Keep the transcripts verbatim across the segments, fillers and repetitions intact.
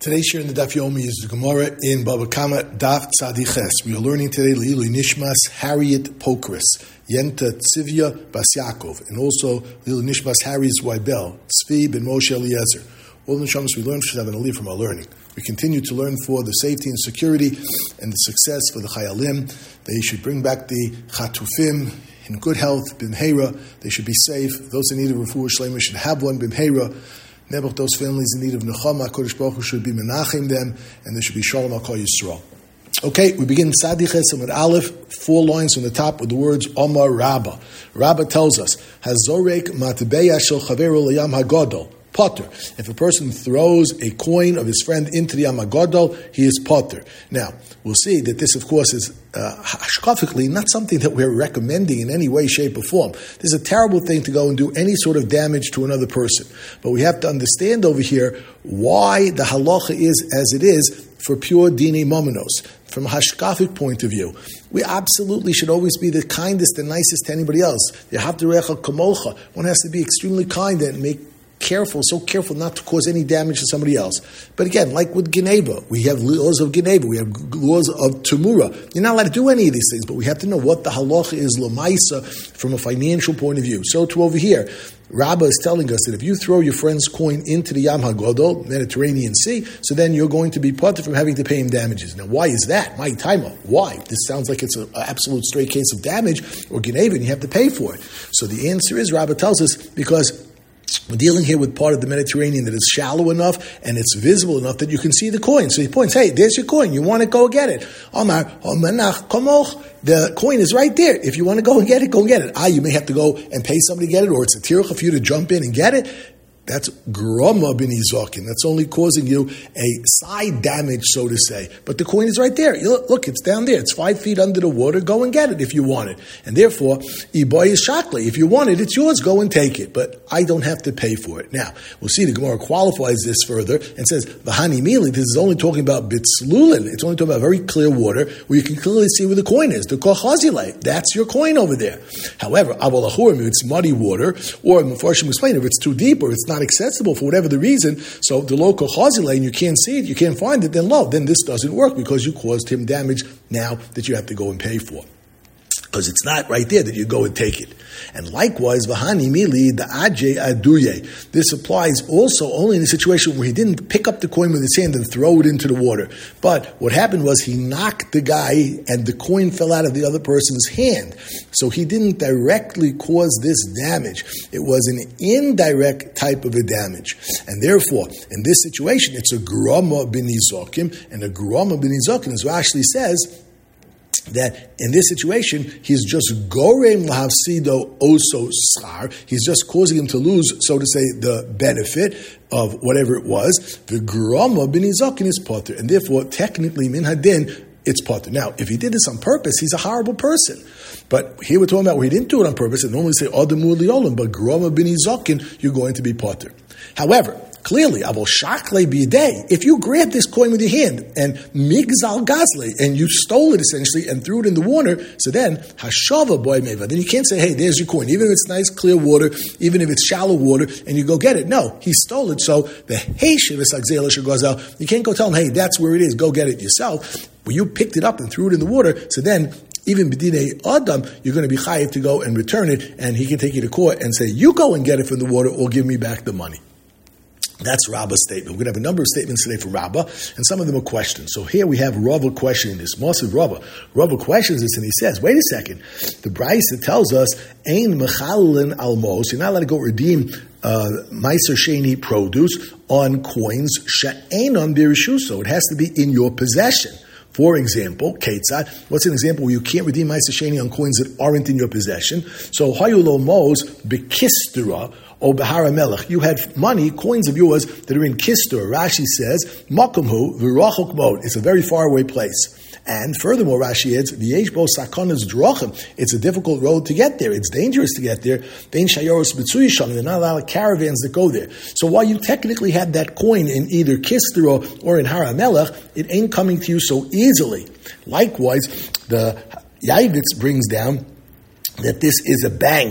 Today's share in the Daf Yomi is the Gemara in Baba Kama Daf Tzadiches. We are learning today Lilu Nishmas Harriet Pokris, Yenta Tzivya Bas Yaakov, and also Lilu Nishmas Harry's Weibel, Tzvi ben Moshe Eliezer. All the neshamas we learn should have an aliyah from our learning. We continue to learn for the safety and security and the success for the Chayalim. They should bring back the Chatufim in good health, Bimheira. They should be safe. Those in need of refuah shleima should have one, Bimheira. Nebuch, those families in need of nechama, Kodesh Baruch Hu should be menachem them, and there should be shalom al kol Yisrael. Okay, we begin Tzadiches with Aleph, four lines from the top with the words Omar Rabba. Rabba tells us, Hazorek matbeya shel chaveru layam hagadol. Potter. If a person throws a coin of his friend into the Yam HaGadol, he is potter. Now, we'll see that this, of course, is uh, hashkafically not something that we're recommending in any way, shape, or form. This is a terrible thing to go and do any sort of damage to another person. But we have to understand over here why the halacha is as it is for pure dini momenos. From a hashkafic point of view, we absolutely should always be the kindest and nicest to anybody else. You have to recha kamocha. One has to be extremely kind and make careful, so careful not to cause any damage to somebody else. But again, like with Geneva, we have laws of Geneva, we have laws of Tumura. You're not allowed to do any of these things, but we have to know what the halacha is, Lamaisa, from a financial point of view. So to over here, Rabbah is telling us that if you throw your friend's coin into the Yam HaGadol, Mediterranean Sea, so then you're going to be parted from having to pay him damages. Now, why is that? My timer. Why? This sounds like it's an absolute straight case of damage or Geneva, and you have to pay for it. So the answer is, Rabbah tells us, because we're dealing here with part of the Mediterranean that is shallow enough and it's visible enough that you can see the coin. So he points, hey, there's your coin. You want to go get it. Omar, Omanach, Komoch. The coin is right there. If you want to go and get it, go and get it. Ah, you may have to go and pay somebody to get it, or it's a tiruch for you to jump in and get it. That's groma b'nizokin. That's only causing you a side damage, so to say. But the coin is right there. You look, look, it's down there. It's five feet under the water. Go and get it if you want it. And therefore, iboy is shakli. If you want it, it's yours. Go and take it. But I don't have to pay for it. Now, we'll see the Gemara qualifies this further and says, v'hani mili, this is only talking about bitzlulin. It's only talking about very clear water where you can clearly see where the coin is. The kochazile. That's your coin over there. However, avolachurim, if it's muddy water, or Mefarshim explain, if it's too deep or it's not accessible for whatever the reason, so the local chazile and you can't see it, you can't find it, then lo, then this doesn't work because you caused him damage now that you have to go and pay for. Because it's not right there that you go and take it. And likewise, v'hani mili the ajay aduye. This applies also only in a situation where he didn't pick up the coin with his hand and throw it into the water. But what happened was he knocked the guy and the coin fell out of the other person's hand. So he didn't directly cause this damage. It was an indirect type of a damage. And therefore, in this situation, it's a grama b'nizokim. And a grama b'nizokim, as Rashi says, that in this situation, he's just gorem lahavsido oso schar. He's just causing him to lose, so to say, the benefit of whatever it was. The grama b'nizokin is potter, and therefore, technically, min hadin, it's potter. Now, if he did this on purpose, he's a horrible person. But here we're talking about where he didn't do it on purpose, and normally say adamu liolim, but grama b'nizokin, you're going to be potter. However, clearly, avol shakle b'yedei. If you grab this coin with your hand and migzal gazle, and you stole it essentially and threw it in the water, so then hashava boy meva. Then you can't say, hey, there's your coin, even if it's nice clear water, even if it's shallow water, and you go get it. No, he stole it. So the heishiv is agzela shagazel. You can't go tell him, hey, that's where it is. Go get it yourself. Well, you picked it up and threw it in the water. So then, even b'dinei adam, you're going to be chayiv to go and return it, and he can take you to court and say, you go and get it from the water, or give me back the money. That's Rabbah's statement. We're going to have a number of statements today from Rabbah, and some of them are questions. So here we have Rabbah questioning this. Moshe Rabbah. Rabbah questions this, and he says, wait a second. The Brisa tells us, Ein mechalin almos. You're not allowed to go redeem uh, Meiser Sheni produce on coins she'enon birishuso. It has to be in your possession. For example, Ketzad, what's an example where you can't redeem Meiser Sheni on coins that aren't in your possession? So, Hayulo Mos Bekistera, O Behara Melech. You had money, coins of yours that are in Kistur. Rashi says, Makamhu, Virachok Mod. It's a very far away place. And furthermore, Rashi adds, V'yesh bo sakonas drachim. It's a difficult road to get there. It's dangerous to get there. Vein shayoros b'tzuyisham. There are not a lot of caravans that go there. So while you technically had that coin in either Kistur or in Har HaMelech, it ain't coming to you so easily. Likewise, the Yavitz brings down that this is a bank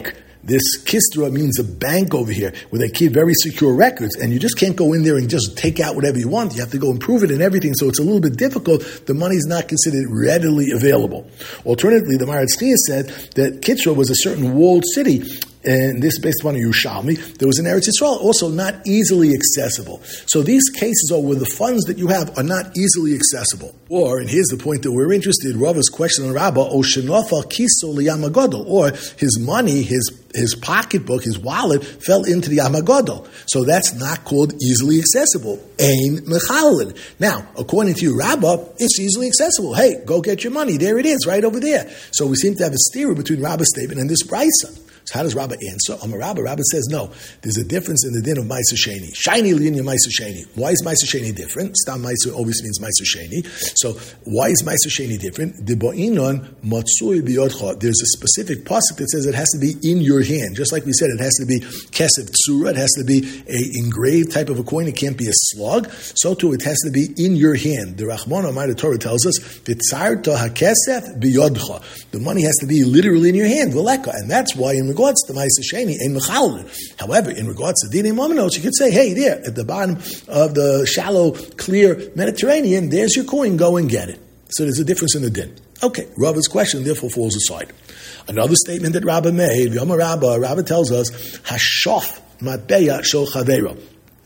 This kistra means a bank over here where they keep very secure records, and you just can't go in there and just take out whatever you want. You have to go and prove it and everything, so it's a little bit difficult. The money is not considered readily available. Alternatively, the Maharatz Chiyah said that Kitra was a certain walled city, and this is based upon a Yerushalmi. There was an Eretz Yisrael, also not easily accessible. So these cases are where the funds that you have are not easily accessible. Or, and here's the point that we're interested in, Rava's question on Rabbah, O Shenofa Kiso Liyam HaGadol, or his money, his his pocketbook, his wallet, fell into the Yam HaGadol. So that's not called easily accessible. Ein Mechalin. Now, according to you, Rabbah, it's easily accessible. Hey, go get your money. There it is, right over there. So we seem to have a steer between Rabbah's statement and this brisa. So how does Rabbah answer? I'm a Rabbah. Rabbah says, no, there's a difference in the din of Ma'aser Sheni. Shiny linya Ma'aser Sheni. Why is Ma'aser Sheni different? Stam Ma'aser always means Ma'aser Sheni. So why is Ma'aser Sheni different? Debo'inon matsui biyodcha. There's a specific pasuk that says it has to be in your hand. Just like we said, it has to be kesef tsura. It has to be a engraved type of a coin. It can't be a slug. So too, it has to be in your hand. The Rachmana Amar, the Torah tells us, V'tzarta hakesef biyodcha. The money has to be literally in your hand. V'leka. And that's why in regards to Ma'aser Sheni, ein mechalin. However, in regards to Dinei Mamanos, you could say, hey, there, at the bottom of the shallow, clear Mediterranean, there's your coin, go and get it. So there's a difference in the din. Okay, Rava's question therefore falls aside. Another statement that Rabbah made, V'yama Rabbah, Rabbah tells us, Hashof matbeya shel chaveiro.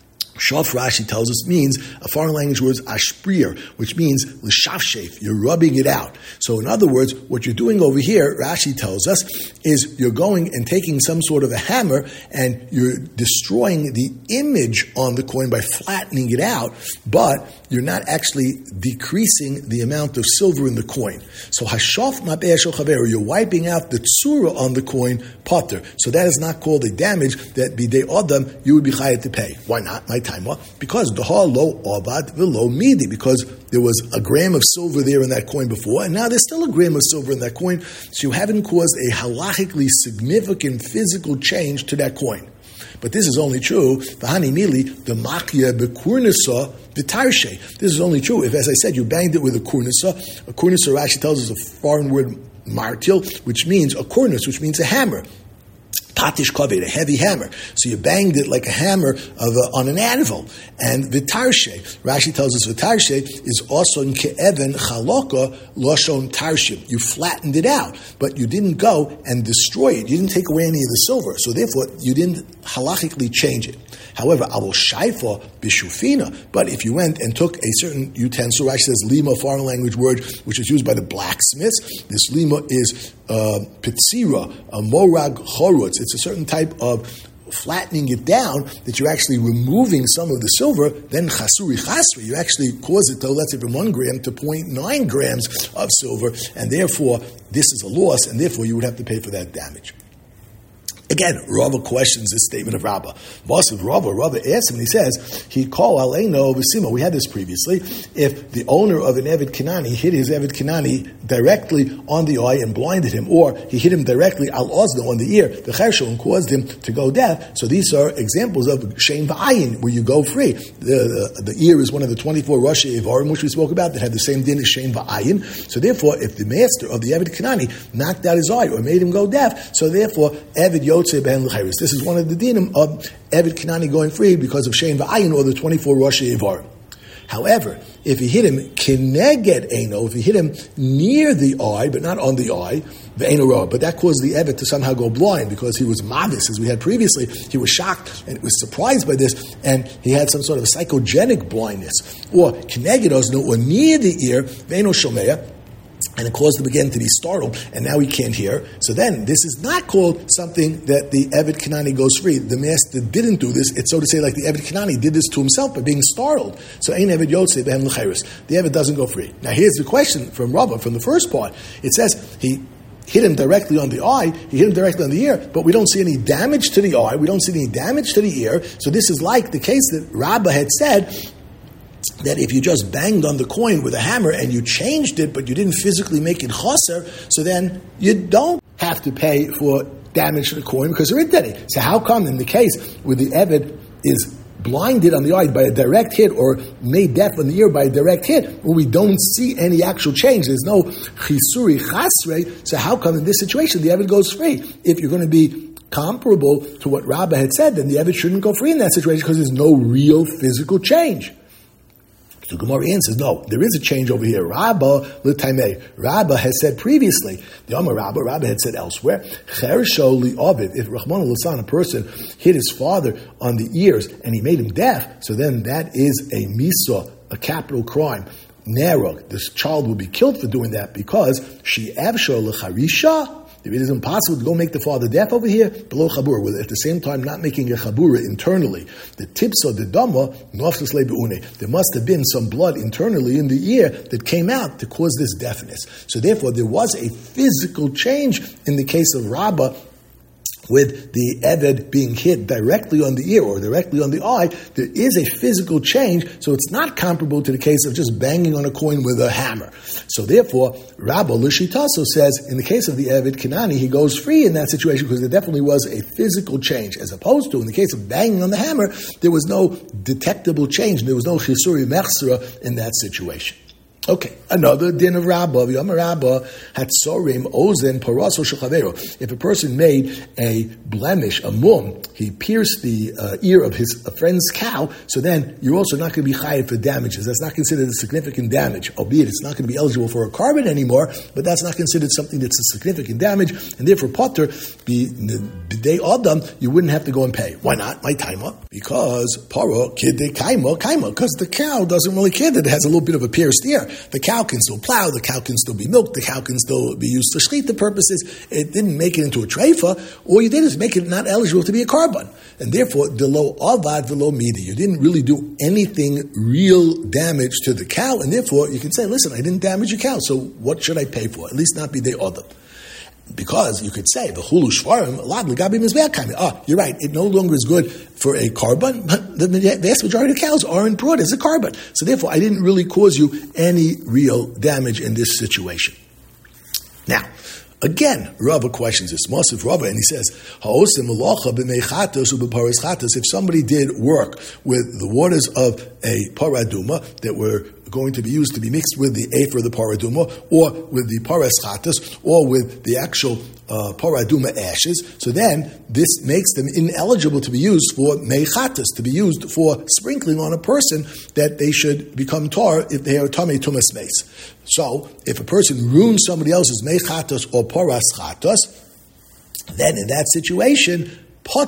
Shof, Rashi tells us, means, a foreign language word is ashprier, which means l'shavshef, you're rubbing it out. So in other words, what you're doing over here, Rashi tells us, is you're going and taking some sort of a hammer and you're destroying the image on the coin by flattening it out, but you're not actually decreasing the amount of silver in the coin. So hashof ma'be'ah shel chaveiro, you're wiping out the tsura on the coin, potter. So that is not called a damage that bidei adam you would be chayav to pay. Why not? My time. Because dahar lo avad v'lo midi, because there was a gram of silver there in that coin before, and now there's still a gram of silver in that coin, so you haven't caused a halachically significant physical change to that coin. But this is only true, v'hani mili, the makya b'kurnasa v'tarshe. This is only true if, as I said, you banged it with a kurnasa. A kurnasa, Rashi tells us, a foreign word, martil, which means a kurnus, which means a hammer. Patish kaved, a heavy hammer. So you banged it like a hammer of a, on an anvil. And v'tarshe, Rashi tells us v'tarshe is also in ke'even chaloka loshon tarshim. You flattened it out, but you didn't go and destroy it. You didn't take away any of the silver. So therefore, you didn't halachically change it. However, avol shaifa bishufina. But if you went and took a certain utensil, Rashi says lima, foreign language word, which is used by the blacksmiths. This lima is uh, pitzira, a morag chorutz. It's a certain type of flattening it down that you're actually removing some of the silver. Then chasuri chasri, you actually cause it to, let's say, from one gram to zero point nine grams of silver, and therefore this is a loss, and therefore you would have to pay for that damage. Again, Rava questions this statement of Rabbah. Boss of Rava, Rava asks him, and he says, he called Aleino V'sima. We had this previously. If the owner of an Eved Kanani hit his Eved Kanani directly on the eye and blinded him, or he hit him directly al ozno on the ear, the chersho, and caused him to go deaf. So these are examples of shein v'ayin, where you go free. The, the, the ear is one of the twenty-four Rosh Evarim, which we spoke about, that have the same din as shein v'ayin. So therefore, if the master of the Eved Kanani knocked out his eye or made him go deaf, so therefore, Eved Yod this is one of the dinim of Eved Kanani going free because of Shein V'ayin or the twenty-four Rosh Evarim. However, if he hit him keneged eino, if he hit him near the eye, but not on the eye, the eino roa, but that caused the Eved to somehow go blind because he was mavis, as we had previously. He was shocked and was surprised by this, and he had some sort of psychogenic blindness. Or keneged ozno, or near the ear, ve'eno shomeya, and it caused him again to be startled, and now he can't hear. So then, this is not called something that the Eved Kanani goes free. The master didn't do this. It's so to say like the Eved Kanani did this to himself by being startled. So, Ein Eved Yotzei Behem L'chayris. The Eved doesn't go free. Now, here's the question from Rava, from the first part. It says, he hit him directly on the eye, he hit him directly on the ear, but we don't see any damage to the eye, we don't see any damage to the ear. So this is like the case that Rabbah had said, that if you just banged on the coin with a hammer and you changed it, but you didn't physically make it chaser, so then you don't have to pay for damage to the coin because they're intended. So how come in the case where the Eved is blinded on the eye by a direct hit or made deaf on the ear by a direct hit, where we don't see any actual change, there's no chisuri chasre, so how come in this situation the Eved goes free? If you're going to be comparable to what Rabbah had said, then the Eved shouldn't go free in that situation because there's no real physical change. So Gemara answers, no, there is a change over here. Rabbah l'taimei. Rabbah has said previously, the Amar Rabbah, Rabbah had said elsewhere, Chersho li'ovid. If Rahman al-Lisan, a person hit his father on the ears and he made him deaf, so then that is a misa, a capital crime. Narrow. This child will be killed for doing that because she avsho l'charisha. It is impossible to go make the father deaf over here, below chabura, with at the same time not making a chabura internally. The tipso, the dama, nofsus lebeune. There must have been some blood internally in the ear that came out to cause this deafness. So therefore, there was a physical change in the case of Rabbah, with the Eved being hit directly on the ear or directly on the eye. There is a physical change, so it's not comparable to the case of just banging on a coin with a hammer. So therefore, Rabbah Lishitaso says, in the case of the Eved Kenani, he goes free in that situation because there definitely was a physical change, as opposed to, in the case of banging on the hammer, there was no detectable change, there was no Chisuri Mechsera in that situation. Okay, another din of Rabbah. V'yamar Rabbah hatzorim ozen paraso shechavero. If a person made a blemish, a mum, he pierced the uh, ear of his a friend's cow, so then you're also not going to be chayav for damages. That's not considered a significant damage, albeit it's not going to be eligible for a carbon anymore, but that's not considered something that's a significant damage, and therefore potter, b'dei adam, you wouldn't have to go and pay. Why not? My taima. Because paro kidei kaima, kaima, because the cow doesn't really care that it has a little bit of a pierced ear. The cow can still plow, the cow can still be milked, the cow can still be used for shechita purposes. It didn't make it into a treifa. All you did is make it not eligible to be a carbon. And therefore, the lo avad velo midi. You didn't really do anything real damage to the cow, and therefore you can say, listen, I didn't damage your cow, so what should I pay for? At least not be the other. Because you could say, the hulu shvarim, lad legabi mizbeach. Ah, you're right, it no longer is good for a carbon, but the vast majority of cows aren't brought as a carbon. So therefore, I didn't really cause you any real damage in this situation. Now, again, Rava questions this. Mosif Rava, and he says, if somebody did work with the waters of a paraduma that were going to be used to be mixed with the afer of the paraduma, or with the paraschatas, or with the actual uh, paraduma ashes, so then this makes them ineligible to be used for meichatas, to be used for sprinkling on a person, that they should become tar if they are tamei tumas meis. So, if a person ruins somebody else's meichatas or paraschatas, then in that situation, so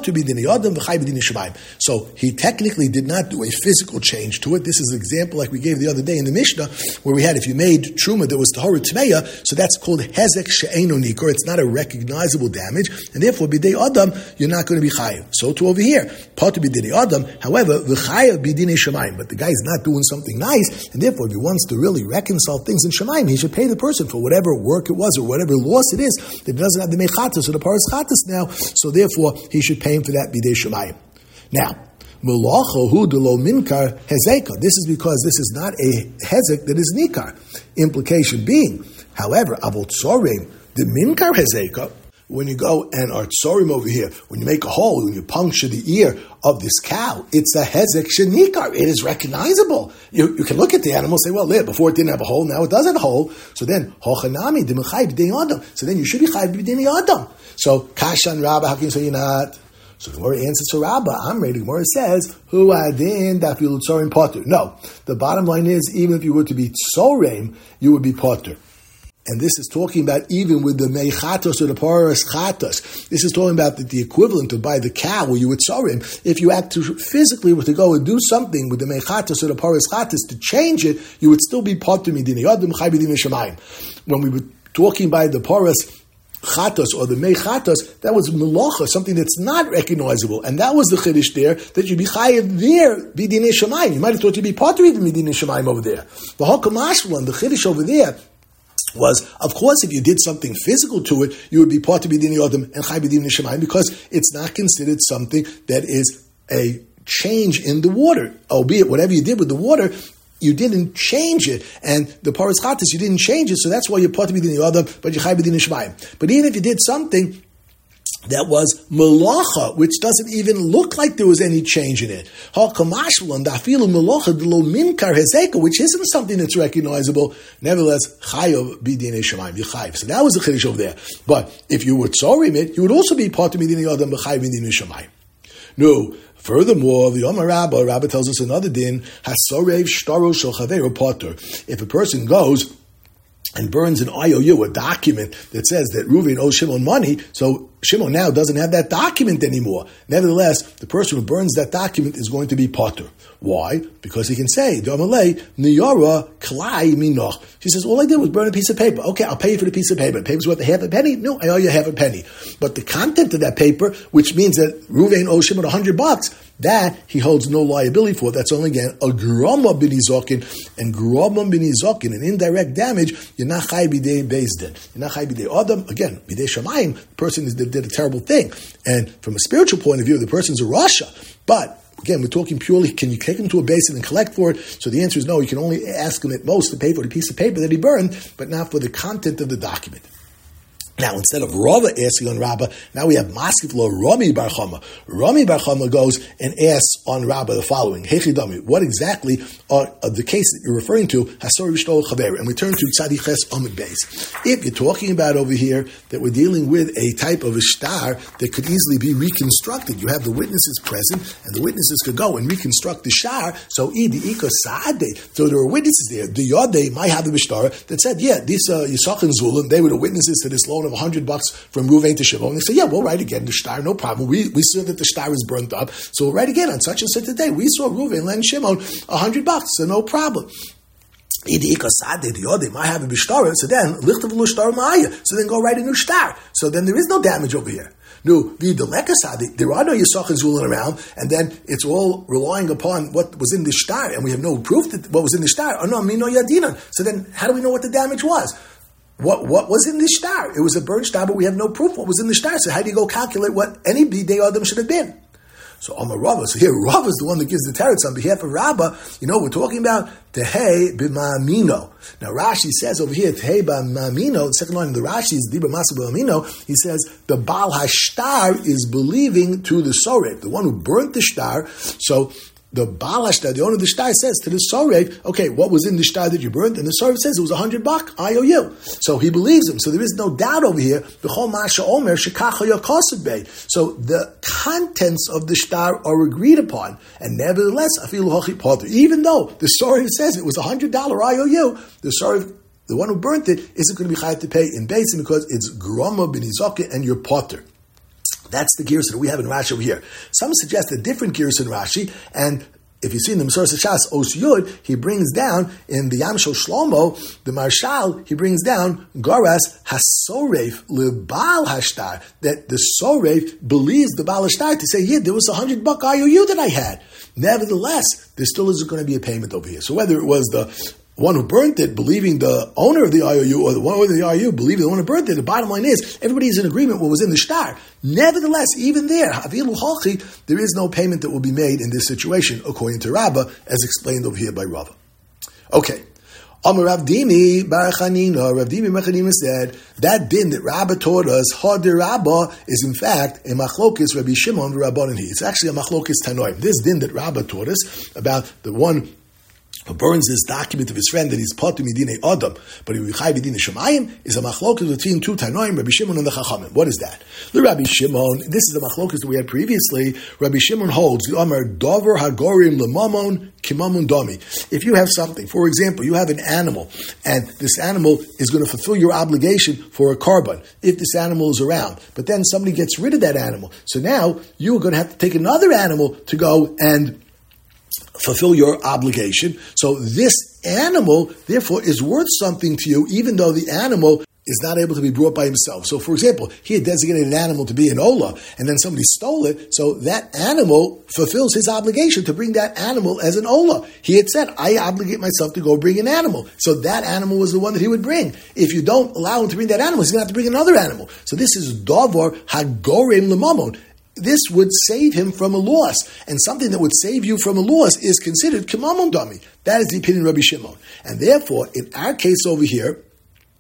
he technically did not do a physical change to it. This is an example like we gave the other day in the Mishnah, where we had, if you made truma that was tahara tmeya, so that's called hezek she'eino nikor. It's not a recognizable damage, and therefore b'dei adam you're not going to be chayav. So to over here, potu b'dei adam. However, v'chayav b'dinei shemayim. But the guy's not doing something nice, and therefore if he wants to really reconcile things in shemayim, he should pay the person for whatever work it was or whatever loss it is. That he doesn't have the mechatas or the paras chatas now, so therefore he should pay him for that bidei shemayim. Now, melacha hu delo minkar hezeka. This is because this is not a hezek that is nikar. Implication being, however, avot tzorim, the minkar hezeka. When you go and are tzorim over here, when you make a hole, when you puncture the ear of this cow, it's a hezek shenikar. It is recognizable. You, you can look at the animal and say, well, there, before it didn't have a hole, now it does have a hole. So then, hochanami demechai b'dei adam. So then you should be chai b'dei adam. So, kashan Rabbah, how can you say you're not? So the Gemara answers to Rabbah. I'm ready. The Gemara says, "Hu adin dafil tzorim potter." No, the bottom line is, even if you were to be tzorim, you would be potter. And this is talking about even with the meichatos or the paras chatos. This is talking about the, the equivalent of by the cow where you would tzorim. If you had to physically were to go and do something with the meichatos or the paras chatos to change it, you would still be potter midinei adam chai b'dinei shemayim. When we were talking by the paras chatos or the mei chatos, that was melacha, something that's not recognizable, and that was the chiddush there, that you'd be chayav there b'dinei shemayim. You might have thought you'd be potter even b'dinei shemayim over there. The hakamashlan, the chiddush over there, was, of course, if you did something physical to it, you would be potter b'dinei adam and chayav b'dinei shemayim, because it's not considered something that is a change in the water, albeit whatever you did with the water, you didn't change it, and the paras chatas, you didn't change it, so that's why you're potter b'dinei adam, but you're chai b'dinei shemayim. But even if you did something that was malacha, which doesn't even look like there was any change in it. Which isn't something that's recognizable. Nevertheless, chayav b'dinei shamayim, v'chayiv. So that was the chiddush over there. But if you would tzorim it, you would also be part of b'dinei adam b'chayiv b'dinei shamayim. No. Furthermore, the Omar Rabbah, Rabbah tells us another din, hasorev shtaro shel chaveru potter. If a person goes and burns an I O U, a document that says that Reuven owes Shimon money, so Shimon now doesn't have that document anymore. Nevertheless, the person who burns that document is going to be potter. Why? Because he can say, Damalei, Niyara, Klai Minoch. She says, all I did was burn a piece of paper. Okay, I'll pay you for the piece of paper. The paper's worth a half a penny? No, I owe you half a penny. But the content of that paper, which means that Reuven owes Shimon a hundred bucks, that he holds no liability for. That's only, again, a groma b'nizokin, and groma b'nizokin, an indirect damage, you're not chai b'dei bezdin. You're not chai b'dei adam. Again, b'dei shamayim, the person is, did a terrible thing. And from a spiritual point of view, the person's a rasha. But again, we're talking purely, can you take him to a basin and collect for it? So the answer is no, you can only ask him at most to pay for the piece of paper that he burned, but not for the content of the document. Now, instead of Rava asking on Rabbah, now we have Maskif Lo Rami Bar Chama. Rami Bar Chama goes and asks on Rabbah the following: Hechidami, what exactly are, are the case that you're referring to? Hasor Rishtol Chaver. And we turn to Tzadi Ches Amid Beis. If you're talking about over here that we're dealing with a type of a shtar that could easily be reconstructed, you have the witnesses present, and the witnesses could go and reconstruct the shtar. So Idi Ika Saade. So there were witnesses there. The Yodei might have the shtar that said, yeah, these uh, Yisach and Zulim, they were the witnesses to this loan of a hundred bucks from Reuven to Shimon. And they say, yeah, we'll write again the shtar, no problem. We we saw that the shtar is burnt up, so we'll write again on such and such a day. We saw Reuven lend Shimon a hundred bucks, so no problem. So then, so then go write a new shtar. So then there is no damage over here. No, there are no Yisach and Zulin around, and then it's all relying upon what was in the shtar, and we have no proof that what was in the shtar. Oh no, mino yadinan. So then, how do we know what the damage was? What what was in the shtar? It was a burnt shtar, but we have no proof what was in the shtar. So how do you go calculate what any bidei adam should have been? So Amar Rava. So here Rava is the one that gives the teretz on behalf of Rabbah. You know, we're talking about tehei b'ma'amino. Now Rashi says over here tehei b'ma'amino. The second line of the Rashi is dibra masa b'ma'amino. He says the Baal Hashtar is believing to the Sorev, the one who burnt the shtar. So the Baal Hashtar, the owner of the shtar, says to the Sorev, okay, what was in the shtar that you burnt? And the Sorev says it was a hundred buck, I O U. So he believes him. So there is no doubt over here. So the contents of the shtar are agreed upon. And nevertheless, even though the Sorev says it was a hundred dollar I O U, the Sorev, the one who burnt it, isn't going to be chayav to pay in Beis because it's groma b'nizaka and you're potter. That's the gears that we have in Rashi over here. Some suggest a different gears in Rashi, and if you see in the Masorah Shas Os Yud, he brings down in the Yam Shel Shlomo, the Marshal, he brings down Goras Hasorev LeBaal Hashtar, that the Sorev believes the Baal Hashtar to say, yeah, there was a hundred buck I O U that I had. Nevertheless, there still isn't going to be a payment over here. So whether it was the one who burnt it, believing the owner of the I O U, or the one of the I O U, believing the one who burnt it, the bottom line is, everybody is in agreement what was in the shtar. Nevertheless, even there, Havilu Halchi, there is no payment that will be made in this situation, according to Rabbah, as explained over here by Rava. Okay. Amar Rav Dimi Bar Chanina, Rav Dimi Bar Chanina said, that din that Rabbah taught us, Hadir Rabbah, is in fact a machlokis Rabbi Shimon Rabbanan Hi. It's actually a machlokis Tanoim. This din that Rabbah taught us about the one who burns this document of his friend that he's potu midinei adam, but he will be chai b'dinei shamayim, is a machlokas between two Tanoim, Rabbi Shimon and the Chachamim. What is that? The Rabbi Shimon, this is the machlokas that we had previously. Rabbi Shimon holds the Amar Dover Hagorim Lemamon Kimamun Dami. If you have something, for example, you have an animal, and this animal is going to fulfill your obligation for a carbon if this animal is around, but then somebody gets rid of that animal, so now you are going to have to take another animal to go and fulfill your obligation. So this animal, therefore, is worth something to you, even though the animal is not able to be brought by himself. So, for example, he had designated an animal to be an ola, and then somebody stole it, so that animal fulfills his obligation to bring that animal as an ola. He had said, I obligate myself to go bring an animal. So that animal was the one that he would bring. If you don't allow him to bring that animal, he's going to have to bring another animal. So this is davar hagorem lemamon. This would save him from a loss. And something that would save you from a loss is considered kimamon dami. That is the opinion of Rabbi Shimon. And therefore, in our case over here,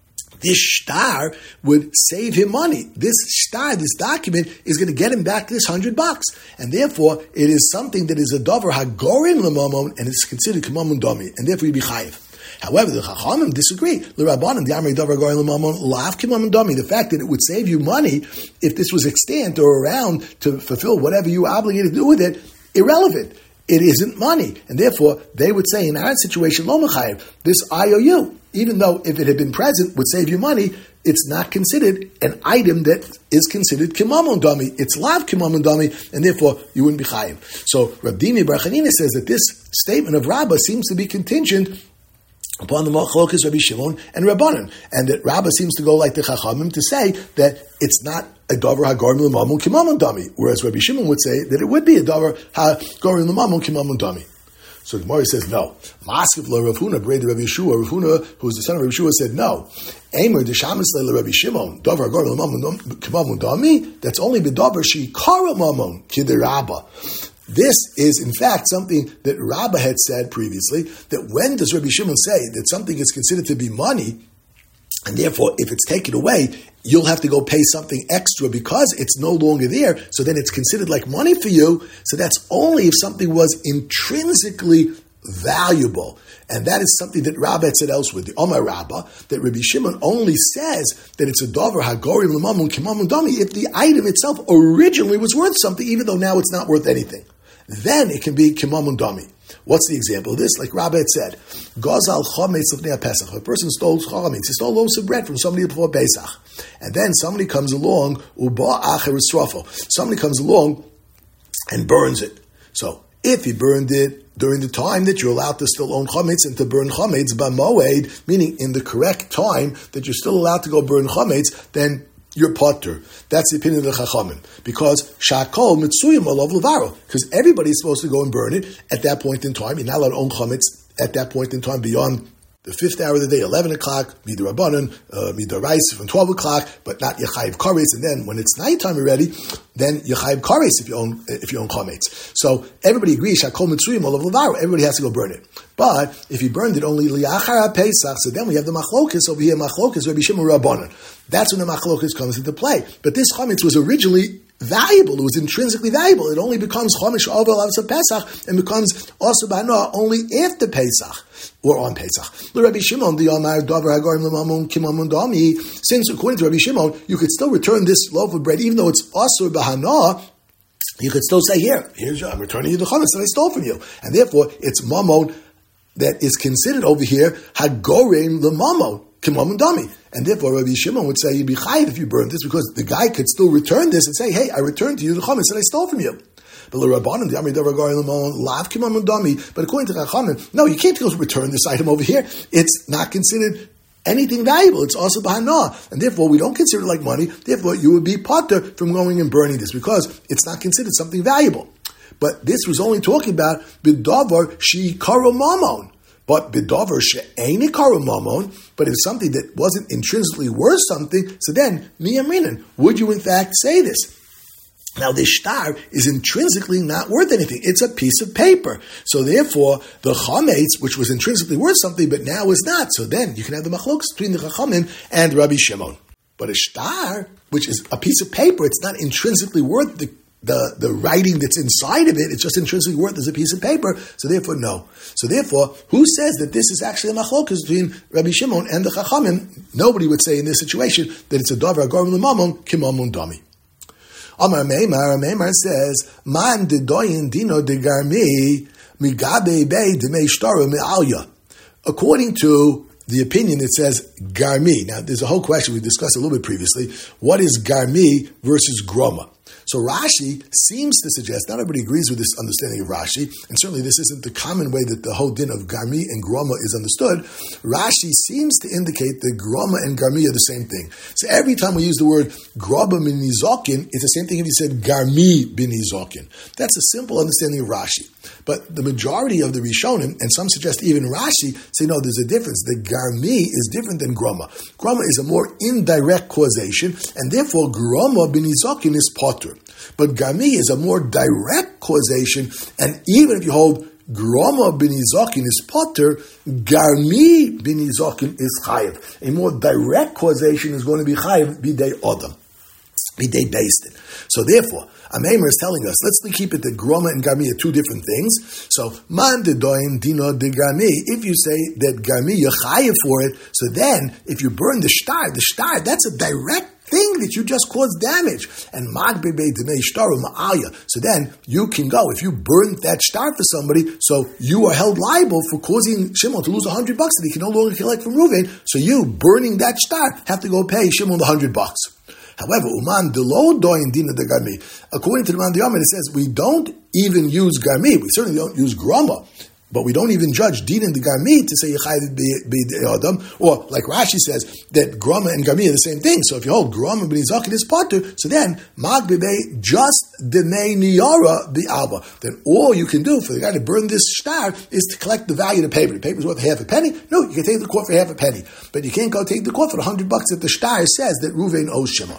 this shtar would save him money. This shtar, this document, is going to get him back this hundred bucks. And therefore, it is something that is a davar hagorim l'mamon, and it's considered k'mamun dami, and therefore you'd be chayiv. However, the Chachamim disagree. L'Rabbanan, the Amrei davar hagorim l'mamon, lav k'mamun dami. The fact that it would save you money if this was extant or around to fulfill whatever you were obligated to do with it, irrelevant. It isn't money. And therefore, they would say in our situation, lo mechayev, this I O U, even though if it had been present, would save you money, it's not considered an item that is considered kimamun dami. It's lav kimamun dami, and therefore you wouldn't be chayiv. So Rav Dimi Bar Chanina says that this statement of Rabbah seems to be contingent upon the machlokas Rabbi Shimon and Rabbanan, and that Rabbah seems to go like the Chachamim to say that it's not a davar hagorim l'mamun kimamun dami, whereas Rabbi Shimon would say that it would be a davar hagorim l'mamun kimamun dami. So the Gemara says no. Maskiv la Rav Huna b'rei Rabbi Yeshua. Rav Huna, who was the son of Rabbi Yeshua, said no. Eimer d'shamis la Rabbi Shimon davar hagorim l'mamun kimamun dami. That's only b'davar sheikara mamun kiderabba. This is, in fact, something that Rabbah had said previously, that when does Rabbi Shimon say that something is considered to be money, and therefore, if it's taken away, you'll have to go pay something extra because it's no longer there, so then it's considered like money for you. So that's only if something was intrinsically valuable. And that is something that Rabbah had said elsewhere, the Omar Rabbah, that Rabbi Shimon only says that it's a davar hagorim l'mamun kimamun dami if the item itself originally was worth something, even though now it's not worth anything. Then it can be kimamun dami. What's the example of this? Like Rabbah had said, Gazal chometz l'fnei Pesach. A person stole chometz. He stole loaves of bread from somebody before Pesach. And then somebody comes along, uba acher esrofo. Somebody comes along and burns it. So if he burned it during the time that you're allowed to still own chometz and to burn chometz b'moed, meaning in the correct time that you're still allowed to go burn chometz, then you're potter. That's the opinion of the Chachamim. Because shakol mitzuyim olav levaro. Because everybody's supposed to go and burn it at that point in time. You're not allowed to own chometz at that point in time beyond the fifth hour of the day, eleven o'clock, midar rabbanon, uh, midar rice from twelve o'clock, but not yechayiv kares. And then when it's nighttime already, then yechayiv kares if you own if you own chometz. So everybody agrees shakol mitzuyim olav levaro. Everybody has to go burn it. But if you burned it only liachar Pesach, so then we have the machlokas over here, machlokas Rabbi Shimon Rabbanan. That's when the machlokas comes into play. But this chometz was originally valuable. It was intrinsically valuable. It only becomes chomesh over of Pesach and becomes also b'hana only after Pesach or on Pesach. The Rabbi Shimon, the Amar davar hagorim l'mamun kimamun dami. Since according to Rabbi Shimon, you could still return this loaf of bread even though it's also b'hana. You could still say, here, here's your, I'm returning you the chometz that I stole from you, and therefore it's mamon that is considered over here hagorim l'mamon kimamun dami. And therefore, Rabbi Shimon would say, you'd be chayiv if you burned this, because the guy could still return this and say, hey, I returned to you the chometz that I stole from you. But the Rabbanan, the Amrei davar hagorim l'mamon, lav kimamun dami. But according to Chachamim, no, you can't go return this item over here. It's not considered anything valuable. It's also b'hana. And therefore, we don't consider it like money. Therefore, you would be potter from going and burning this, because it's not considered something valuable. But this was only talking about b'davar she'ikara mamon. But b'davar she'ein ikara mamon, but if something that wasn't intrinsically worth something, so then, miyamrinan, would you in fact say this? Now, this shtar is intrinsically not worth anything. It's a piece of paper. So therefore, the chometz, which was intrinsically worth something, but now is not. So then, you can have the machlokas between the Chachamim and Rabbi Shimon. But a shtar, which is a piece of paper, it's not intrinsically worth the The, the writing that's inside of it, it's just intrinsically worth as a piece of paper, so therefore no. So therefore, who says that this is actually a machlokas between Rabbi Shimon and the Chachamim? Nobody would say in this situation that it's a davar hagorim l'mamon kimamun dami. Amar Meimar, Meimar says, Man dedoyin dino de garmi migabe bei demei shtaru me'alya. According to the opinion that says garmi. Now, there's a whole question we discussed a little bit previously. What is garmi versus groma? So Rashi seems to suggest, not everybody agrees with this understanding of Rashi, and certainly this isn't the common way that the whole din of Garmi and Groma is understood. Rashi seems to indicate that Groma and Garmi are the same thing. So every time we use the word Groma bin Nizokin, it's the same thing if you said Garmi bin Nizokin. That's a simple understanding of Rashi. But the majority of the Rishonim, and some suggest even Rashi, say no, there's a difference. The Garmi is different than Groma. Groma is a more indirect causation, and therefore Groma bin Nizokin is potter. But Garmi is a more direct causation, and even if you hold Groma b'nizakin is potter, garmi b'nizakin is chayiv. A more direct causation is going to be chayiv b'dei adam, b'dei beistin. So therefore, Ameimer is telling us, let's keep it that groma and garmi are two different things. So, man de doin dino de garmi, if you say that garmi, you're chayiv for it, so then, if you burn the shtar, the shtar, that's a direct thing that you just caused damage. And magbebe demei shtaru ma'aya. So then, you can go, if you burn that shtar for somebody, so you are held liable for causing Shimon to lose a hundred bucks that he can no longer collect from Reuven, so you, burning that shtar, have to go pay Shimon the hundred bucks. However, Uman delo doin dina de garmi. According to the Man Diyamin, it says we don't even use garmi. We certainly don't use groma, but we don't even judge din and the garmi to say yechayv be adam. Or like Rashi says that groma and garmi are the same thing. So if you hold groma b'nizakin is potter, so then mag bebe just demei niyara the alba. Then all you can do for the guy to burn this shtar is to collect the value of the paper. The paper is worth half a penny. No, you can take the court for half a penny, but you can't go take the court for the hundred bucks that the shtar says that Reuven owes Shimon.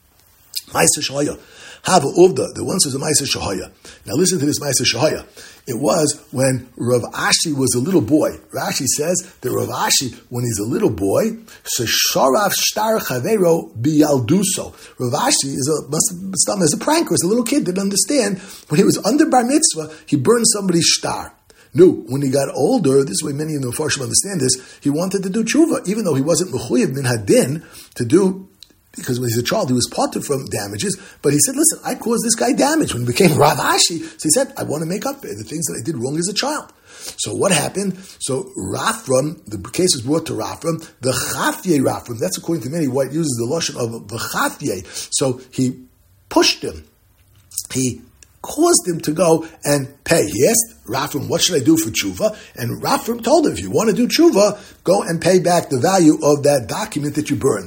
Ma'aser Shahaya. Have a uvda. The one says a Ma'aser Shahaya. Now listen to this Ma'aser Shahaya. It was when Rav Ashi was a little boy. Rashi says that Rav Ashi, when he's a little boy, Sharav Shtar Chavero Biyalduso. Rav Ashi is a, must have as a pranker, as a little kid, didn't understand. When he was under bar mitzvah, he burned somebody's shtar. No, when he got older, this is the way many of the Mepharshim understand this, he wanted to do tshuva, even though he wasn't mechuyev min hadin to do. Because when he's a child, he was parted from damages. But he said, listen, I caused this guy damage when he became Rav Ashi. So he said, I want to make up for the things that I did wrong as a child. So what happened? So Rafram, the case was brought to Rafram, the Chafye Rafram, that's according to many, why it uses the lotion of the Chafye. So he pushed him. He caused him to go and pay. He asked Rafram, what should I do for tshuva? And Rafram told him, if you want to do tshuva, go and pay back the value of that document that you burned.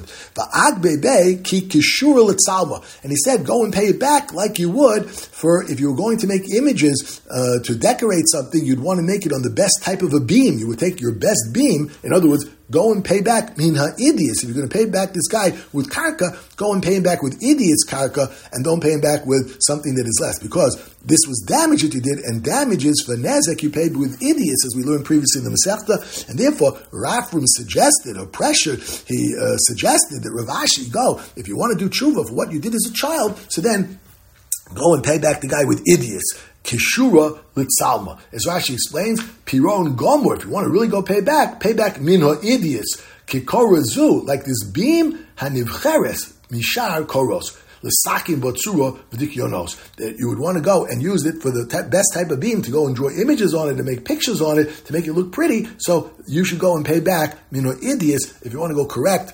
And he said, go and pay it back like you would for if you were going to make images uh, to decorate something, you'd want to make it on the best type of a beam. You would take your best beam, in other words, go and pay back min ha-idius. If you're going to pay back this guy with karka, go and pay him back with idiot's karka, and don't pay him back with something that is less. Because this was damage that you did, and damages for nezek you paid with idiots, as we learned previously in the Masechta. And therefore, Rafram suggested, or pressured, he uh, suggested that Rav Ashi, go, if you want to do tshuva for what you did as a child, so then go and pay back the guy with idiots. Kishura litzalma. As Rashi explains, piron gomor, if you want to really go pay back, pay back min ha-idiots. Kikorazu, like this beam, hanivcheres, mishar koros. L'sakim botsura v'dikyonos. That you would want to go and use it for the t- best type of beam, to go and draw images on it, to make pictures on it, to make it look pretty. So you should go and pay back min ha-idiots if you want to go correct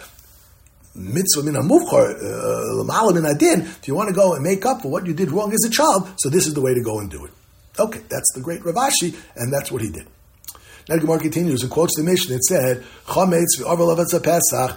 mitzvah min ha-muvchar, l'mala min adin, if you want to go and make up for what you did wrong as a child, so this is the way to go and do it. Okay, that's the great Rav Ashi, and that's what he did. Now the Gemara continues and quotes the Mishnah. It said, Chametz v'arva lavatza Pesach,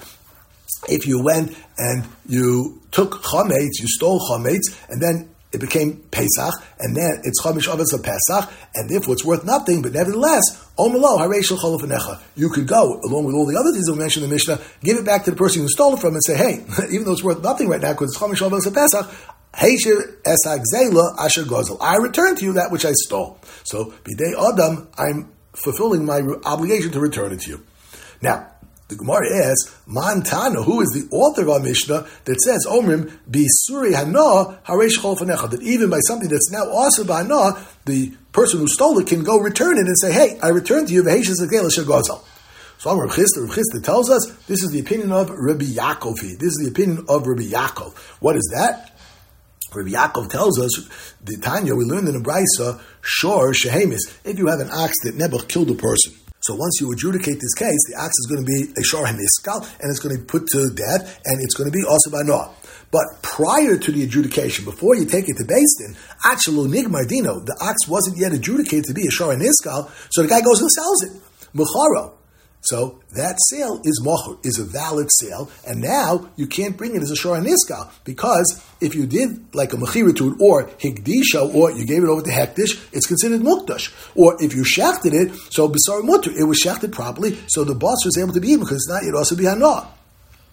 if you went and you took chametz, you stole chametz, and then it became Pesach, and then it's Chamish Avatz Pesach, and therefore it's worth nothing, but nevertheless, Omelo, Harei Shel Cholofanecha. You could go, along with all the other things that we mentioned in the Mishnah, give it back to the person who stole it from and say, hey, even though it's worth nothing right now, because it's Chamish Avatz Pesach, Heishir Esag Zela Asher Gozel. I return to you that which I stole. So, Bidei Adam, I'm fulfilling my obligation to return it to you. Now, the Gemara asks, Mantana, who is the author of our Mishnah that says, Omrim, Bisuri Hana, Haresh Chol Fanecha, that even by something that's now also by Hana, the person who stole it can go return it and say, hey, I return to you, V'heishes Agel Asher Gozel. So Rav Chisda, Rav Chisda tells us, this is the opinion of Rabbi Yaakov. This is the opinion of Rabbi Yaakov. What is that? Rabbi Yaakov tells us, the Tanya, we learned in the Brisa, Shor Shehemis, if you have an ox that Nebuch killed a person, so once you adjudicate this case, the ox is going to be a shor haniskal, and it's going to be put to death, and it's going to be also by noah. But prior to the adjudication, before you take it to Beis Din, actually nigmar dino, the ox wasn't yet adjudicated to be a shor haniskal, so the guy goes and sells it. Mucharo. So that sale is mochur, is a valid sale, and now you can't bring it as a shor haniskal, because if you did like a mechira to it, or higdisha, or you gave it over to hektish, it's considered mukdash. Or if you shechted it, so bisar mutter, it was shechted properly, so the boss was able to be even, because it's not yet also be hana.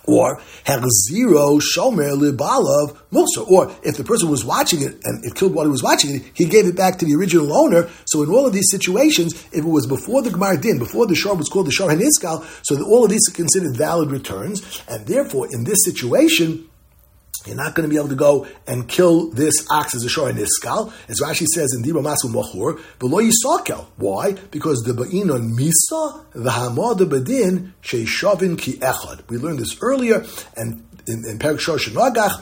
Or Herziro Shomer Libalav Muksar. Or if the person was watching it and it killed while he was watching it, he gave it back to the original owner. So in all of these situations, if it was before the Gemar Din, before the Shor was called the Shor HaNiskal, so that all of these are considered valid returns, and therefore in this situation, you're not going to be able to go and kill this ox as a shor niskal. As Rashi says in Dibra Masu Mochur, below Yisakel. Why? Because the Ba'inon Misa, the Hamad Badin, Sheishavin Ki Echad. We learned this earlier, and in, in Perek Shor Shenagach,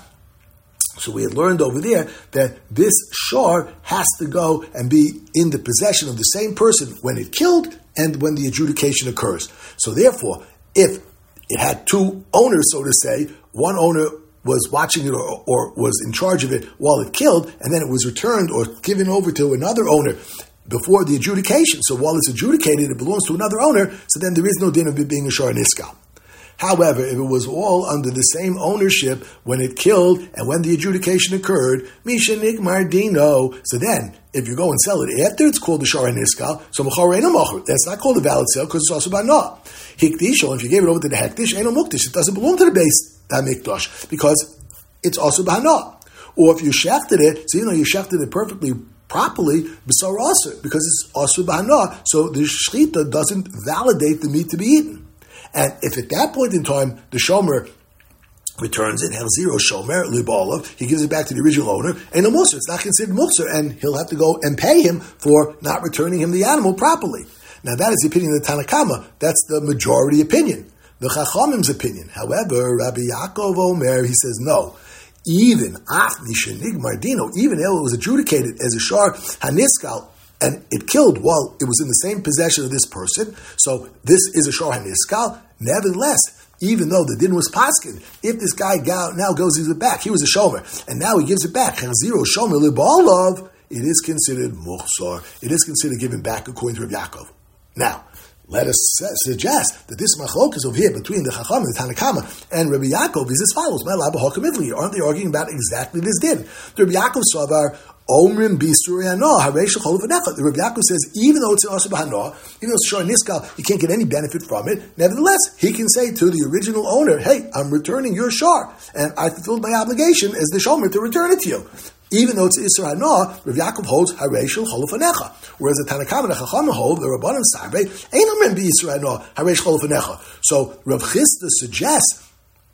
so we had learned over there that this shor has to go and be in the possession of the same person when it killed and when the adjudication occurs. So therefore, if it had two owners, so to say, one owner was watching it or, or was in charge of it while it killed, and then it was returned or given over to another owner before the adjudication. So while it's adjudicated, it belongs to another owner, so then there is no din of it being a shor niskal. However, if it was all under the same ownership when it killed and when the adjudication occurred, Misha Nikmar Dino, so then, if you go and sell it after it's called the shor niskal, so Mechor Eino Mocher, that's not called a valid sale because it's also Bana. Hikdish, if you gave it over to the Hekdish, Eino Mukdish, it doesn't belong to the base Mikdash, because it's also Bana. Or if you shafted it, so you know you shafted it perfectly properly, B'sar also, because it's also Bana, so the Shechita doesn't validate the meat to be eaten. And if at that point in time the Shomer returns it, has zero Shomer, Libalov, he gives it back to the original owner, and a Musar, it's not considered Musar, and he'll have to go and pay him for not returning him the animal properly. Now that is the opinion of the Tanakama, that's the majority opinion. The Chachamim's opinion. However, Rabbi Yaakov Omer, he says, no. Even after Nishanig Dino, even though it was adjudicated as a shor haniskal, and it killed while it was in the same possession of this person, so this is a shor haniskal, nevertheless, even though the din was paskin, if this guy now goes gives it back, he was a shomer, and now he gives it back, zero shomer libalov, it is considered muhsar, it is considered given back according to Rabbi Yaakov. Now, let us suggest that this machlokas over here between the Chacham and the Tanakama and Rabbi Yaakov is as follows. Aren't they arguing about exactly this din? The Rabbi Yaakov Savar Omrim Bisuri Hana Haresh Chol V'Necha. The Rabbi Yaakov says even though it's an Asur B'Hana, even though it's Shor Niskal, he can't get any benefit from it. Nevertheless, he can say to the original owner, "Hey, I'm returning your shor, and I fulfilled my obligation as the shomer to return it to you." Even though it's Isser Hana, Rav Yaakov holds Hareshel Cholofanecha. Whereas the Tanakam and the Chacham hold the Rabbanan Sabre ain't a member Isser Hana Haresh Cholofanecha. So Rav Chisda suggests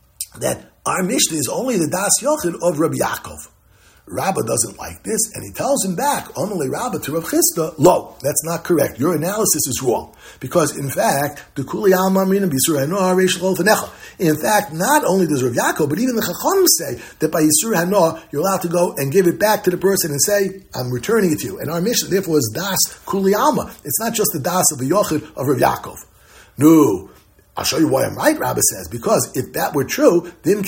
that our Mishnah is only the Das Yochid of Rav Yaakov. Rabbah doesn't like this, and he tells him back, Amalei Rabbah to Rav Chisda, lo, that's not correct. Your analysis is wrong. Because, in fact, the Kuli Al-Mamrin B'Yisur Hana Haresh Cholofanecha. In fact, not only does Rav Yaakov, but even the Chacham say that by Yisur Hana, you're allowed to go and give it back to the person and say, I'm returning it to you. And our Mishnah, therefore, is Das Kuli Alma. It's not just the Das of the Yochid of Rav Yaakov. No. I'll show you why I'm right, Rabbah says, because if that were true, then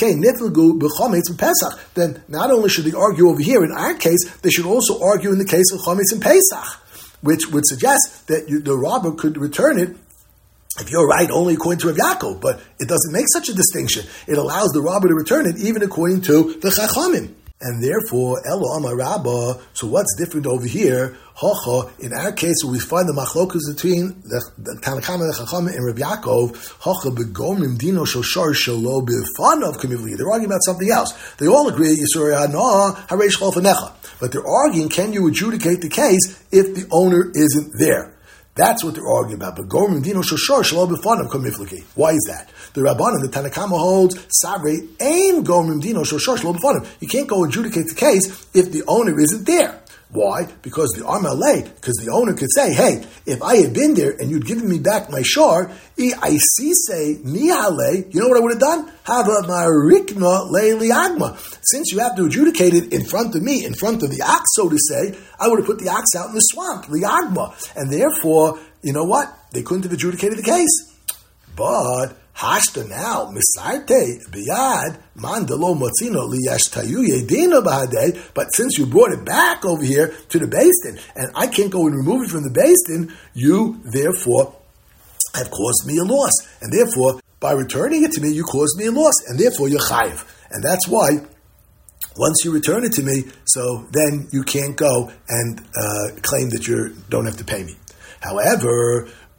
then not only should they argue over here in our case, they should also argue in the case of Chometz and Pesach, which would suggest that you, the Rabbah could return it if you're right only according to Rav Yaakov, but it doesn't make such a distinction. It allows the Rabbah to return it even according to the Chachamim. And therefore, Elo Amar Rabbah, so what's different over here? Hocha, in our case, we find the machlokas between the, the Tanakama, the Chacham, and Rabbi Yaakov, Hocha begomim dino shoshar shelo b'fanav kamivli. They're arguing about something else. They all agree, Yisur Hana, Haresh Cholofanecha. But they're arguing, can you adjudicate the case if the owner isn't there? That's what they're arguing about. But Gorm Dino Shoshar Shalom B'Fanav Kamifliki. Why is that? The Rabbanan, the Tanakama holds Sabre Ain Gorm Dino Shoshar Shalom B'Fanav. You can't go adjudicate the case if the owner isn't there. Why? Because the Armalei, because the owner could say, hey, if I had been there and you'd given me back my shor, I see say, Nihale, you know what I would have done? Hava marikna le liagma. Since you have to adjudicate it in front of me, in front of the ox, so to say, I would have put the ox out in the swamp, liagma. And therefore, you know what? They couldn't have adjudicated the case. But, Hashta now, misarte biyad mandalo motzino liyashtayu yedina bahadei. But since you brought it back over here to the basin, and I can't go and remove it from the basin, you therefore have caused me a loss, and therefore by returning it to me, you caused me a loss, and therefore you're chayiv. And that's why once you return it to me, so then you can't go and uh, claim that you don't have to pay me. However,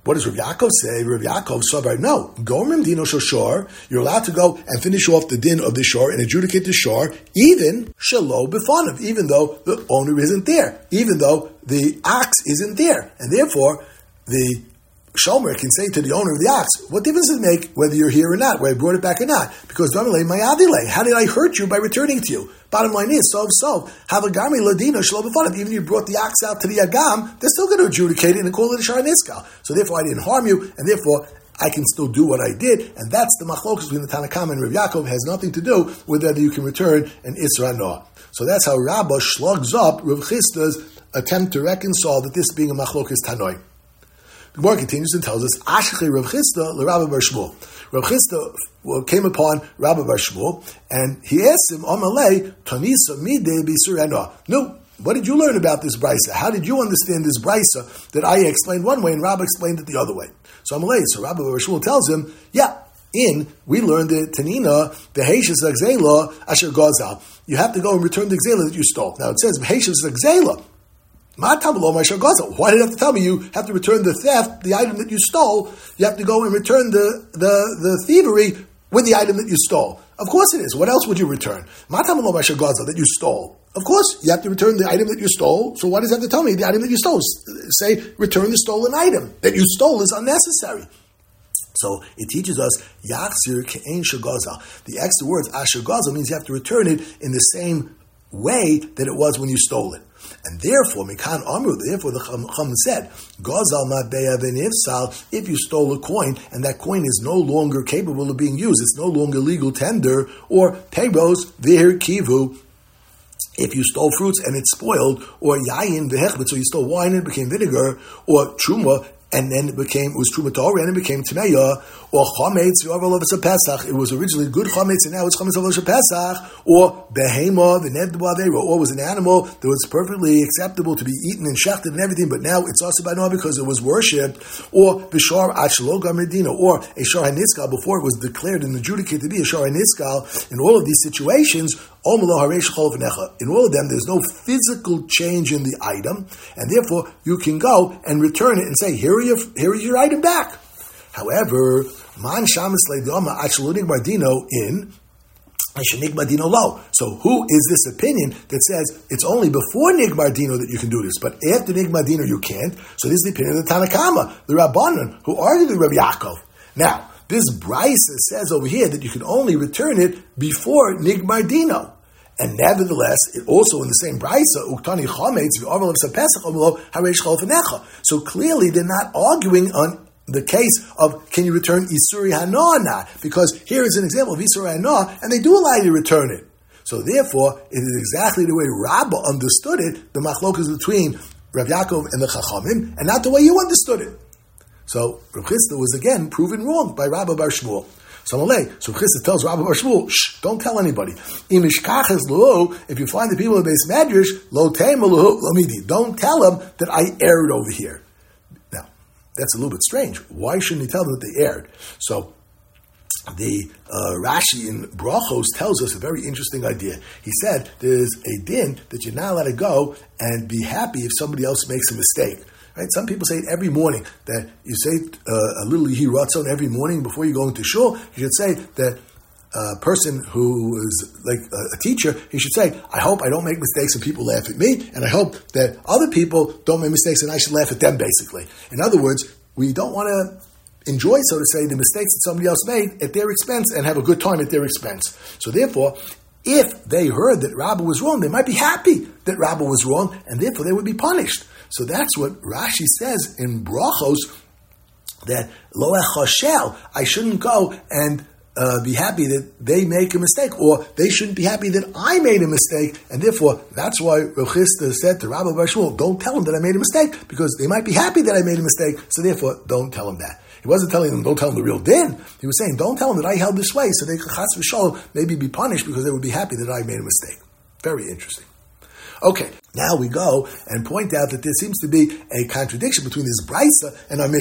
What does Rav Yaakov say? Rav Yaakov said, no, Gomer Dino Shor, you're allowed to go and finish off the din of the shor and adjudicate the shor, even Shalo B'fanav, even though the owner isn't there, even though the ox isn't there. And therefore, the Shomer can say to the owner of the ox, what difference does it make whether you're here or not, whether I brought it back or not? Because how did I hurt you by returning to you? Bottom line is, so so, have a gami ladina shlo b'fanav. Even if you brought the ox out to the agam, they're still going to adjudicate it and call it a shar niskal. So therefore, I didn't harm you, and therefore, I can still do what I did, and that's the machlokas between the Tanakama and Rav Yaakov. It has nothing to do with whether you can return an Isra Noah. So that's how Rabbah slugs up Rav Chisda's attempt to reconcile that this being a machlokas tanoi. The Gemara continues and tells us, Ashkei Rav Chisda l'Rabba bar Shmuel. Rav Chisda came upon Rabba bar Shmuel, and he asked him, Amalei, Tanisa midei b'Isur Hanoah. No, what did you learn about this brisa? How did you understand this brisa that I explained one way and Rabba explained it the other way? So Amalei, so Rabba bar Shmuel tells him, yeah, in, we learned that Tanina, the Heishas Agzela, Asher Gazal. You have to go and return the Gzela that you stole. Now it says, Heishas Agzela. Why did it have to tell me you have to return the theft, the item that you stole? You have to go and return the, the, the thievery with the item that you stole. Of course it is. What else would you return? That you stole. Of course, you have to return the item that you stole. So why does it have to tell me the item that you stole? Say, return the stolen item. That you stole is unnecessary. So it teaches us, Yachzir Ke'en Shagazal. The extra words, Asher Gazal, means you have to return it in the same way that it was when you stole it. And therefore, Mikan Amru, therefore the Chum said, Gazal Matbeya Benifsal, if you stole a coin and that coin is no longer capable of being used, it's no longer legal tender, or Peiros Vihir Kivu, if you stole fruits and it's spoiled, or Yayin Vehechbet, so you stole wine and it became vinegar, or Truma, and then it became, it was Truma Torah, and it became Tmeya, or Chometz, Pesach, it was originally good Chometz, and now it's Chometz Avos Pesach, or Behema, the Ned or was an animal that was perfectly acceptable to be eaten and shechted and everything, but now it's also by now because it was worshipped, or Bishar Achloga Medina, or a Shar HaNitzkal, before it was declared and adjudicated to be a Shar HaNitzkal. In all of these situations, in all of them, there's no physical change in the item, and therefore you can go and return it and say, here, are your, here is your item back. However, man shamas leidoma achlunig bardino in, I should nig bardino low. So who is this opinion that says it's only before nig bardino that you can do this, but after nig bardino you can't? So this is the opinion of the Tanakama, the Rabbanan, who argued with Rabbi Yaakov. Now, this brisa says over here that you can only return it before nig bardino. And nevertheless, it also in the same brisa, uktani chametz v'arvel pesach omlo hareish chol v'necha. So clearly, they're not arguing on the case of can you return isuri hanoah or not? Because here is an example of isuri hanoah, and they do allow you to return it. So therefore, it is exactly the way Rabbah understood it. The machlokas between Rav Yaakov and the Chachamim, and not the way you understood it. So Rav Chisda was again proven wrong by Rabbah bar Shmuel. So so Chisda tells Rabbah bar Shmuel, shh, don't tell anybody. If you find the people of the base madrash, lo lamidi, don't tell them that I erred over here. Now, that's a little bit strange. Why shouldn't he tell them that they erred? So the uh, Rashi in Brachos tells us a very interesting idea. He said there's a din that you're not allowed to go and be happy if somebody else makes a mistake. Right? Some people say it every morning, that you say uh, a little Yehi Ratzon every morning before you go into shul. You should say that a person who is like a teacher, he should say, I hope I don't make mistakes and people laugh at me, and I hope that other people don't make mistakes and I should laugh at them, basically. In other words, we don't want to enjoy, so to say, the mistakes that somebody else made at their expense and have a good time at their expense. So therefore, if they heard that Rabbah was wrong, they might be happy that Rabbah was wrong, and therefore they would be punished. So that's what Rashi says in Brachos, that lo echashel, I shouldn't go and uh, be happy that they make a mistake, or they shouldn't be happy that I made a mistake, and therefore that's why Rav Chisda said to Rabbah bar Shmuel, don't tell them that I made a mistake, because they might be happy that I made a mistake, so therefore don't tell them that. He wasn't telling them, don't tell them the real din. He was saying, don't tell them that I held this way, so they could chas v'shalom maybe be punished because they would be happy that I made a mistake. Very interesting. Okay, now we go and point out that there seems to be a contradiction between this brisa and our Mishnah.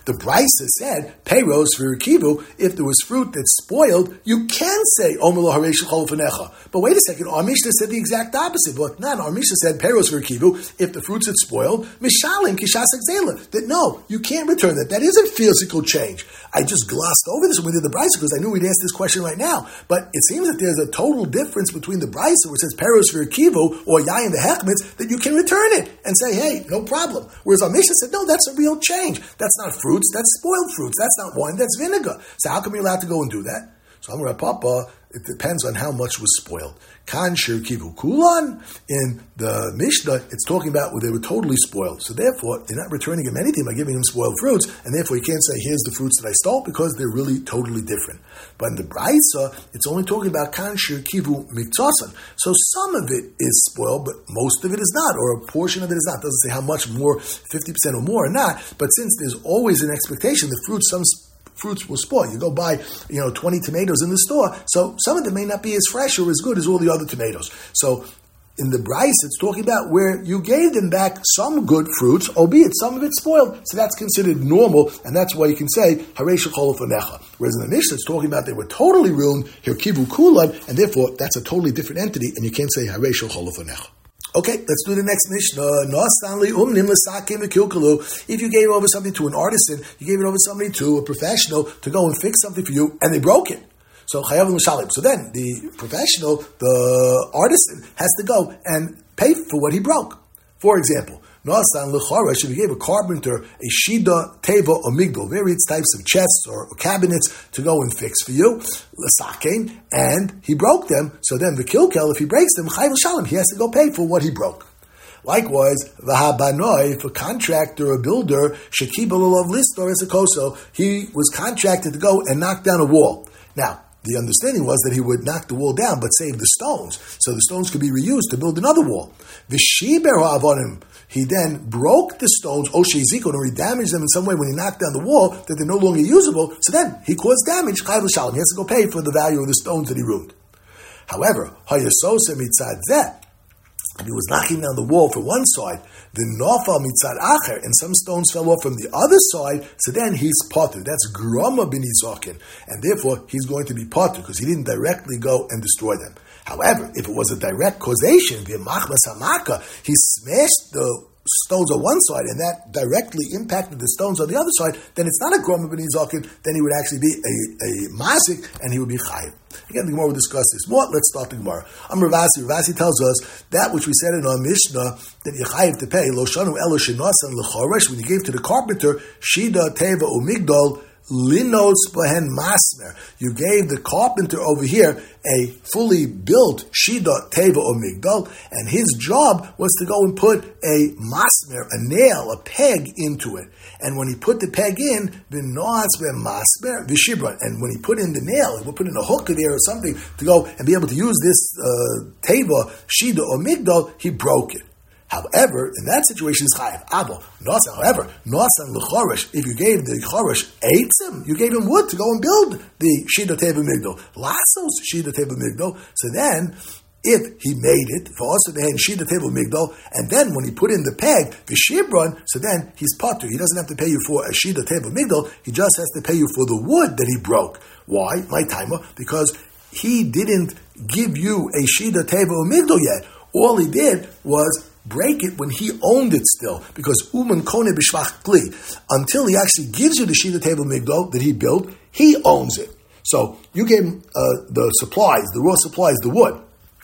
The Brisa said, Peiros v'Rekivu, if there was fruit that's spoiled, you can say, Omer lo harei shechol ufanecha. But wait a second, our Mishnah said the exact opposite. But not, our Mishnah said, Peiros v'Rekivu, if the fruits had spoiled, Mishalim kishasak zela. That no, you can't return that. That is a physical change. I just glossed over this when we did the Brisa because I knew we'd ask this question right now. But it seems that there's a total difference between the Brisa where it says Peiros v'Rekivu or Yayin v'Hechmetz that you can return it and say, hey, no problem. Whereas our Mishnah said, no, that's a real change. That's not fruits, that's spoiled fruits. That's not wine, that's vinegar. So how come you're allowed to go and do that? So I'm going to Papa, it depends on how much was spoiled. Kan shir kivu kulan, in the Mishnah, it's talking about where they were totally spoiled. So therefore, you're not returning him anything by giving him spoiled fruits, and therefore you can't say, here's the fruits that I stole, because they're really totally different. But in the Brisa, it's only talking about kan shir kivu miktasan. So some of it is spoiled, but most of it is not, or a portion of it is not. It doesn't say how much more, fifty percent or more or not, but since there's always an expectation that fruits, some fruits will spoil. You go buy, you know, twenty tomatoes in the store, so some of them may not be as fresh or as good as all the other tomatoes. So in the Bryce, it's talking about where you gave them back some good fruits, albeit some of it spoiled. So that's considered normal, and that's why you can say, Harei shechol ufanecha. Whereas in the Mishnah, it's talking about they were totally ruined, hirkivu kulan, and therefore that's a totally different entity, and you can't say Harei shechol ufanecha. Okay, let's do the next Mishnah. If you gave over something to an artisan, you gave it over somebody to a professional to go and fix something for you, and they broke it. So chayav l'shalim. So then the professional, the artisan, has to go and pay for what he broke. For example, Nasan l'choresh, if you gave a carpenter a shida, teva, or migdal, various types of chests or, or cabinets to go and fix for you, l'sakein, and he broke them, so then the kilkel, if he breaks them, chayav l'shalim, he has to go pay for what he broke. Likewise, v'habanoi, if a contractor or builder, shekibel olav listor as a koso, he was contracted to go and knock down a wall. Now, the understanding was that he would knock the wall down, but save the stones, so the stones could be reused to build another wall. V'shiber ha'avonim, he then broke the stones, Osheziko, or he damaged them in some way when he knocked down the wall, that they're no longer usable, so then he caused damage, Chayav l'shalim, he has to go pay for the value of the stones that he ruined. However, Hayasose mitzad zeh, if he was knocking down the wall for one side, the nofal mitzad acher, and some stones fell off from the other side, so then he's potter. That's groma b'nizokin, and therefore he's going to be potter, because he didn't directly go and destroy them. However, if it was a direct causation, the machmas hamaka, he smashed the stones on one side, and that directly impacted the stones on the other side, then it's not a groma b'nizokin, then he would actually be a, a mazik, and he would be chayiv. Again, the Gemara will discuss this more. Let's start the Gemara. Am Ravasi. Ravasi tells us that which we said in our Mishnah, that you chayiv to pay, lo shanu elo shenosan l'choresh, when you gave to the carpenter, shida, teva, umigdal, linos behen masmer. You gave the carpenter over here a fully built shida, teva, or migdal, and his job was to go and put a masmer, a nail, a peg into it. And when he put the peg in, v'noatz v'masmer v'shibron, and when he put in the nail, he would put in a hook there or something to go and be able to use this uh, teva, shida, or migdal, he broke it. However, in that situation, it's chayav. Abo, nosan. However, nosan l'choresh. If you gave the choresh eitzim, you gave him wood to go and build the shida teva migdal. Lasos shida teva migdal. So then, if he made it for also the hand shida teva migdal, and then when he put in the peg the shibron, so then he's potter. He doesn't have to pay you for a shida teva migdal. He just has to pay you for the wood that he broke. Why? My timer, because he didn't give you a shida teva migdal yet. All he did was break it when he owned it still, because uman kone b'shvach kli, until he actually gives you the shida teva migdal that he built, he owns it. So you gave him uh, the supplies, the raw supplies, the wood.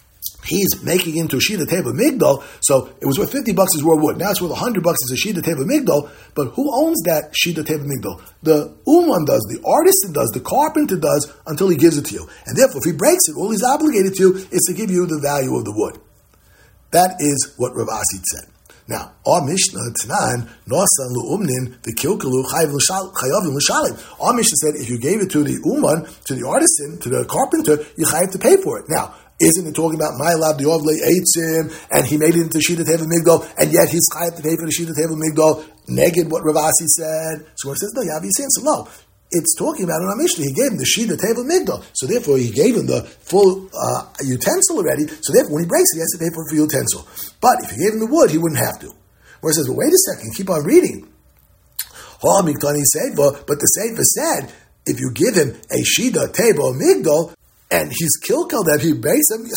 He's making into a shida teva migdal, so it was worth fifty bucks as raw wood. Now it's worth one hundred bucks as a shida teva migdal, but who owns that shida teva migdal? The uman does, the artisan does, the carpenter does, until he gives it to you. And therefore, if he breaks it, all he's obligated to is to give you the value of the wood. That is what Rav Asi said. Now, our Mishnah, Tanan, Nosan lu'umnin, the kilkalu, chayav l'shalim. Our Mishnah said, if you gave it to the uman, to the artisan, to the carpenter, you chayav to pay for it. Now, isn't it talking about my lab, the ovle eitzim, and he made it into shida teva migdal, and yet he's chayav to pay for the shida teva migdal, neged what Rav Asi said? So it says, no, Yavi says, so no. It's talking about in our Mishnah. He gave him the shida teva migdal, so therefore he gave him the full uh, utensil already. So therefore, when he breaks it, he has to pay for the utensil. But if he gave him the wood, he wouldn't have to. Where it says, "Well, wait a second, keep on reading." Ha miktani seifa, but the seifa said, if you give him a shida, teba, migdal, and he's kilkel that he breaks him,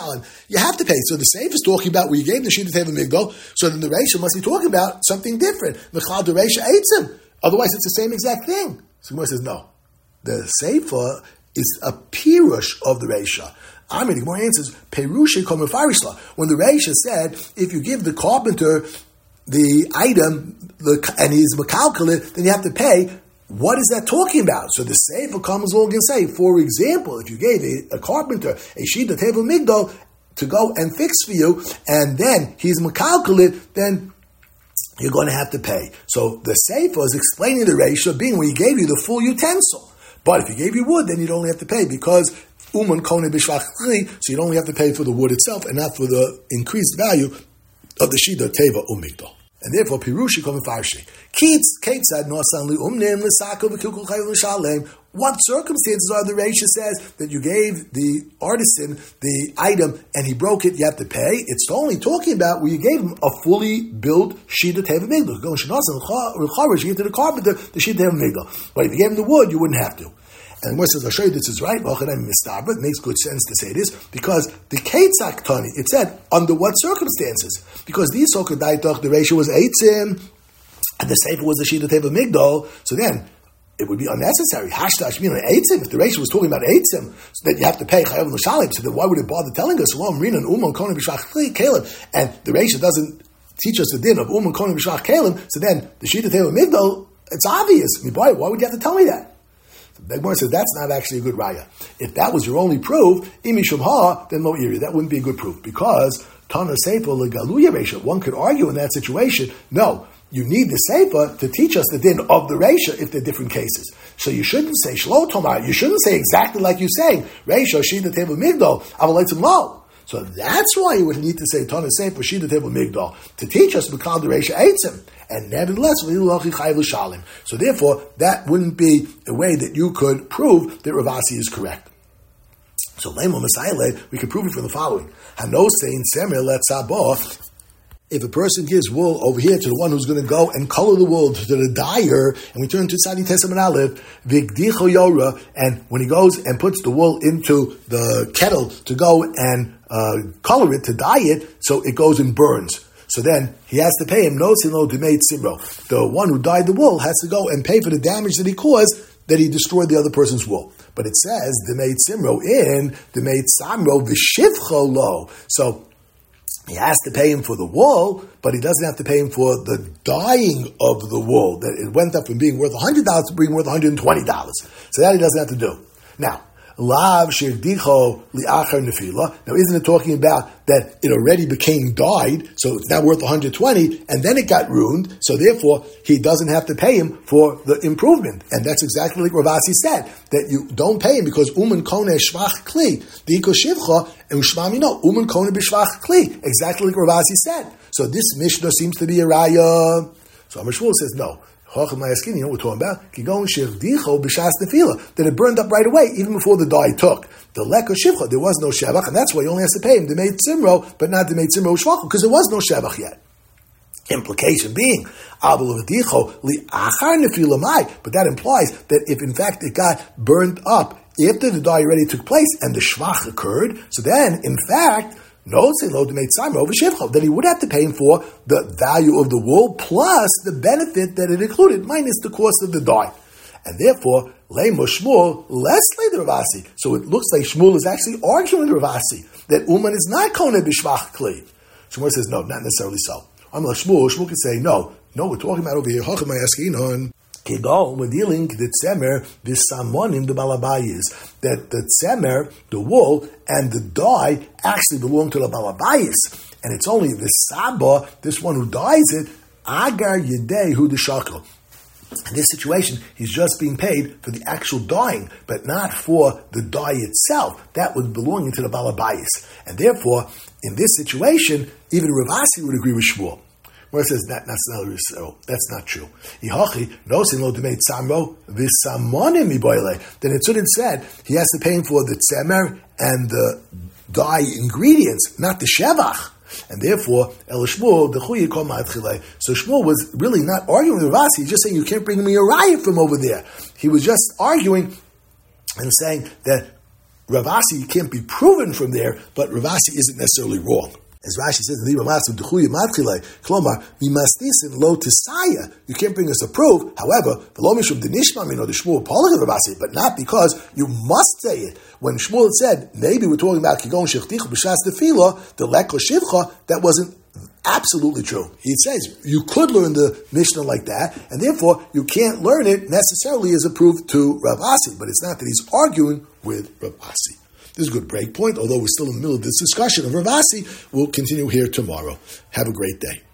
you have to pay. So the Seif is talking about where you gave the shida, teba, migdal, so then the Reisha must be talking about something different. Mechal the Reisha eats him. Otherwise, it's the same exact thing. So Gemara says, no. The Seifa is a pirush of the Reisha. I mean, the Gemara answers, Perusha kom mefarishla. When the Reisha said, if you give the carpenter the item, the, and he's mekalkalit, then you have to pay. What is that talking about? So the Seifa comes along and say, for example, if you gave a, a carpenter a shida teva migdal to go and fix for you, and then he's mekalkalit, then you're going to have to pay. So the Seifa is explaining the ratio being when he gave you the full utensil. But if he gave you wood, then you'd only have to pay because uman kone b'shvach chli, so you'd only have to pay for the wood itself and not for the increased value of the shida teva umigdal. And therefore, pirushi kom farshi. Keats, Kate said, nosan li umnim l'sako v'kukul chayil l'shalem. What circumstances are the Reisha says that you gave the artisan the item and he broke it, you have to pay? It's only talking about where you gave him a fully built shida teva migdal. Go shenosan l'charash, you get to the carpenter, the shida teva migdal. But if you gave him the wood, you wouldn't have to. And Moshe says, I'll show you this is right. It makes good sense to say this because the Ketzak Tani, it said, under what circumstances? Because these Sokedai the ratio was eitzim, and the Sefer was the Shida Teva Migdal, so then it would be unnecessary. Hashtash mean eitzim. If the ratio was talking about eitzim, so that you have to pay Chayav L'Shalim, so then why would it bother telling us, Shalom, Rinan, Uman, Konim, B'Shach, Kalim, and the ratio doesn't teach us the din of Uman, Konim, B'Shach, Kalim, so then the Shida Teva Migdal, it's obvious. I mean, boy, why would you have to tell me that? The Gemara says that's not actually a good raya. If that was your only proof, imi shubha, then lo iri. That wouldn't be a good proof because tana seifa legaluya reisha. One could argue in that situation. No, you need the seifa to teach us the din of the reisha if they're different cases. So you shouldn't say shlo tomar. You shouldn't say exactly like you saying reisha shida teva migdal avaletzim lo. So that's why you would need to say Tana Seifa Shida Teva Migdal to teach us B'Kal Dereisha Eitzim, and nevertheless V'Ilachi Chayav L'Shalim. So therefore, that wouldn't be a way that you could prove that Ravasi is correct. So Leimo Masayle, we could prove it from the following: Hanosein Semer Letzabah. If a person gives wool over here to the one who's going to go and color the wool to the dyer, and we turn to Tzadi Tesam and Aleph, Vigdicho Yora, and when he goes and puts the wool into the kettle to go and uh, color it, to dye it, so it goes and burns. So then he has to pay him, no silo demate simro. The one who dyed the wool has to go and pay for the damage that he caused, that he destroyed the other person's wool. But it says, demate simro in, demate samro v'shivcho lo. So he has to pay him for the wool, but he doesn't have to pay him for the dyeing of the wool. That it went up from being worth one hundred dollars to being worth one hundred twenty dollars. So that he doesn't have to do. Now, Lav shirdicho li'achar nefila. Now, isn't it talking about that it already became dyed, so it's now worth one hundred twenty, and then it got ruined, so therefore he doesn't have to pay him for the improvement. And that's exactly like Ravasi said, that you don't pay him because uman kone shvach kli, di'iko shivcha, and ushmami no, uman kone b'shvach kli, exactly like Ravasi said. So this Mishnah seems to be a raya. So Amar Shmuel says no. You know what we're talking about? That it burned up right away, even before the dye took. The lek of shivcha, there was no shevach, and that's why he only has to pay him the made simro, but not the made simro shvach, because there was no shevach yet. Implication being, but that implies that if in fact it got burned up after the dye already took place and the shvach occurred, so then in fact, no, say lo demate simro over shivcha. Then he would have to pay him for the value of the wool plus the benefit that it included, minus the cost of the dye. And therefore, leimo Shmuel less le the Ravasi. So it looks like Shmuel is actually arguing with Ravasi that Uman is not kone b'shvach kli. Shmuel says no, not necessarily so. I'm like Shmuel. Shmuel could say no. No, we're talking about over here. Hachem askinon. We're dealing with the tzemer, the samonim, the balabayis. That the tzemer, the wool, and the dye actually belong to the balabayis. And it's only the saba, this one who dyes it, agar yedei hu deshakol. In this situation, he's just being paid for the actual dyeing, but not for the dye itself. That was belonging to the balabayis. And therefore, in this situation, even Ravasi would agree with Shmuel. Where it says that that's not, that's not true. Then it should have said he has to pay him for the tzemer and the dye ingredients, not the shevach. And therefore, El Shmuel, the Chuyi Kol Ma'atchilei. So Shmuel was really not arguing with Rav Asi, he's just saying, you can't bring me a raya from over there. He was just arguing and saying that Rav Asi can't be proven from there, but Rav Asi isn't necessarily wrong. As Rashi says, you can't bring us a proof. However, but not because you must say it. When Shmuel said, maybe we're talking about Kigon Shechticha B'Shas Tefillah, the Lekla Shivcha, that wasn't absolutely true. He says you could learn the Mishnah like that, and therefore you can't learn it necessarily as a proof to Rav Asi, but it's not that he's arguing with Rav Asi. This is a good break point, although we're still in the middle of this discussion of Rav Asi. We'll continue here tomorrow. Have a great day.